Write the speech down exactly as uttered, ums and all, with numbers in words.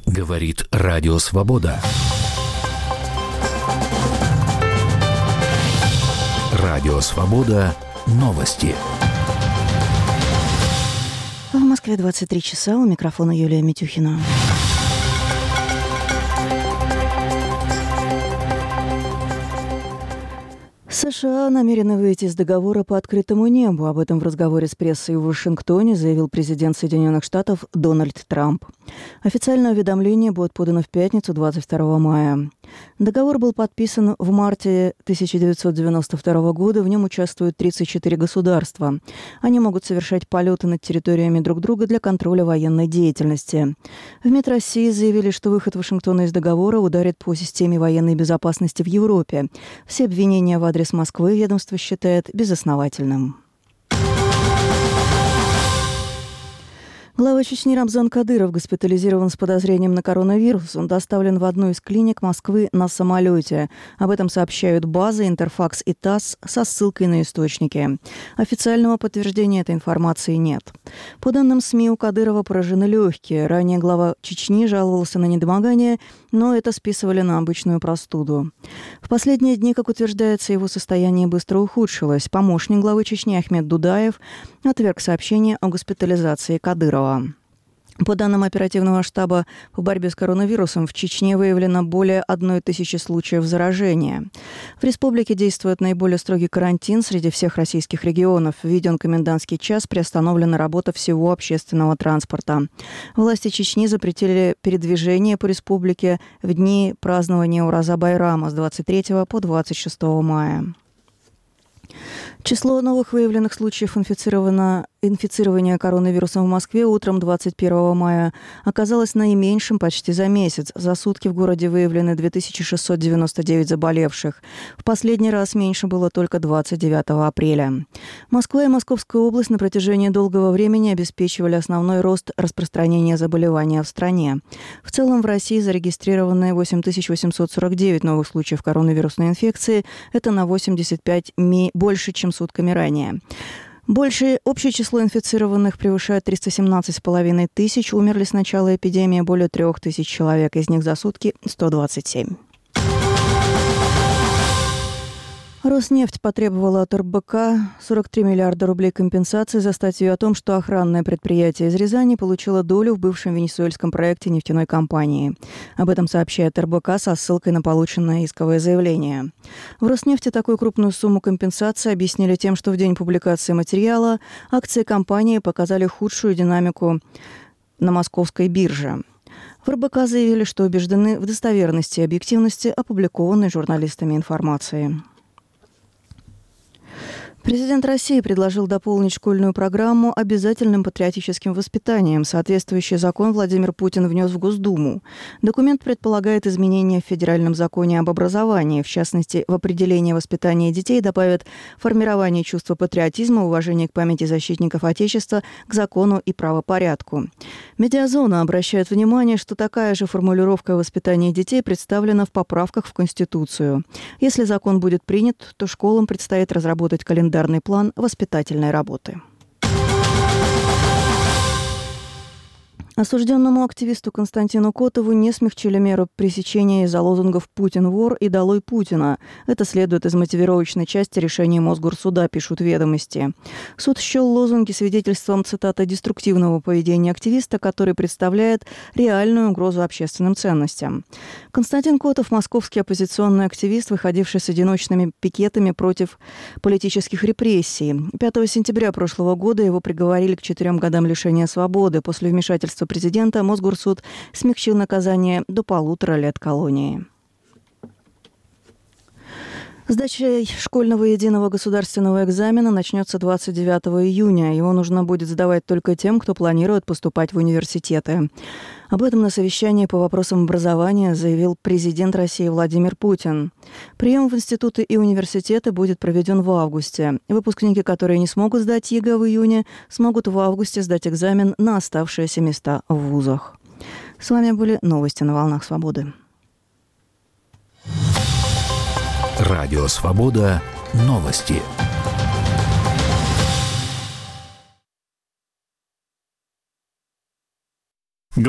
Говорит Радио Свобода. Радио Свобода. Новости. В Москве двадцать три часа. У микрофона Юлия Митюхина. США намерены выйти из договора по открытому небу. Об этом в разговоре с прессой в Вашингтоне заявил президент Соединенных Штатов Дональд Трамп. Официальное уведомление будет подано в пятницу, двадцать второго мая. Договор был подписан в марте тысяча девятьсот девяносто второго года. В нем участвуют тридцать четыре государства. Они могут совершать полеты над территориями друг друга для контроля военной деятельности. В МИД России заявили, что выход Вашингтона из договора ударит по системе военной безопасности в Европе. Все обвинения в адрес Москвы ведомство считает безосновательным. Глава Чечни Рамзан Кадыров госпитализирован с подозрением на коронавирус. Он доставлен в одну из клиник Москвы на самолете. Об этом сообщают БАЗа, Интерфакс и ТАСС со ссылкой на источники. Официального подтверждения этой информации нет. По данным СМИ, у Кадырова поражены легкие. Ранее глава Чечни жаловался на недомогание, но это списывали на обычную простуду. В последние дни, как утверждается, его состояние быстро ухудшилось. Помощник главы Чечни Ахмед Дудаев отверг сообщение о госпитализации Кадырова. По данным оперативного штаба по борьбе с коронавирусом, в Чечне выявлено более одной тысячи случаев заражения. В республике действует наиболее строгий карантин среди всех российских регионов. Введен комендантский час, приостановлена работа всего общественного транспорта. Власти Чечни запретили передвижение по республике в дни празднования Ураза-Байрама с двадцать третьего по двадцать шестого мая. Число новых выявленных случаев инфицирования коронавирусом в Москве утром двадцать первого мая оказалось наименьшим почти за месяц. За сутки в городе выявлены две тысячи шестьсот девяносто девять заболевших. В последний раз меньше было только двадцать девятого апреля. Москва и Московская область на протяжении долгого времени обеспечивали основной рост распространения заболевания в стране. В целом в России зарегистрированы восемь тысяч восемьсот сорок девять новых случаев коронавирусной инфекции. Это на восемьдесят пять ми- больше, чем сутками ранее. Больше общее число инфицированных превышает триста семнадцать с половиной тысяч. Умерли с начала эпидемии более трех тысяч человек. Из них за сутки сто двадцать семь. Роснефть потребовала от эр бэ ка сорок три миллиарда рублей компенсации за статью о том, что охранное предприятие из Рязани получило долю в бывшем венесуэльском проекте нефтяной компании. Об этом сообщает эр бэ ка со ссылкой на полученное исковое заявление. В Роснефти такую крупную сумму компенсации объяснили тем, что в день публикации материала акции компании показали худшую динамику на московской бирже. В эр бэ ка заявили, что убеждены в достоверности и объективности опубликованной журналистами информации. Президент России предложил дополнить школьную программу обязательным патриотическим воспитанием. Соответствующий закон Владимир Путин внес в Госдуму. Документ предполагает изменения в федеральном законе об образовании. В частности, в определение воспитания детей добавят формирование чувства патриотизма, уважение к памяти защитников Отечества, к закону и правопорядку. Медиазона обращает внимание, что такая же формулировка о воспитании детей представлена в поправках в Конституцию. Если закон будет принят, то школам предстоит разработать календарь Календарный план воспитательной работы. Осужденному активисту Константину Котову не смягчили меру пресечения из-за лозунгов «Путин вор» и «Долой Путина». Это следует из мотивировочной части решения Мосгорсуда, пишут «Ведомости». Суд счел лозунги свидетельством, цитата, «деструктивного поведения активиста, который представляет реальную угрозу общественным ценностям». Константин Котов – московский оппозиционный активист, выходивший с одиночными пикетами против политических репрессий. пятого сентября прошлого года его приговорили к четырем годам лишения свободы. После вмешательства президента Мосгорсуд смягчил наказание до полутора лет колонии. Сдача школьного единого государственного экзамена начнется двадцать девятого июня. Его нужно будет сдавать только тем, кто планирует поступать в университеты. Об этом на совещании по вопросам образования заявил президент России Владимир Путин. Прием в институты и университеты будет проведен в августе. Выпускники, которые не смогут сдать ЕГЭ в июне, смогут в августе сдать экзамен на оставшиеся места в вузах. С вами были новости на «Волнах Свободы». Радио Свобода. Новости.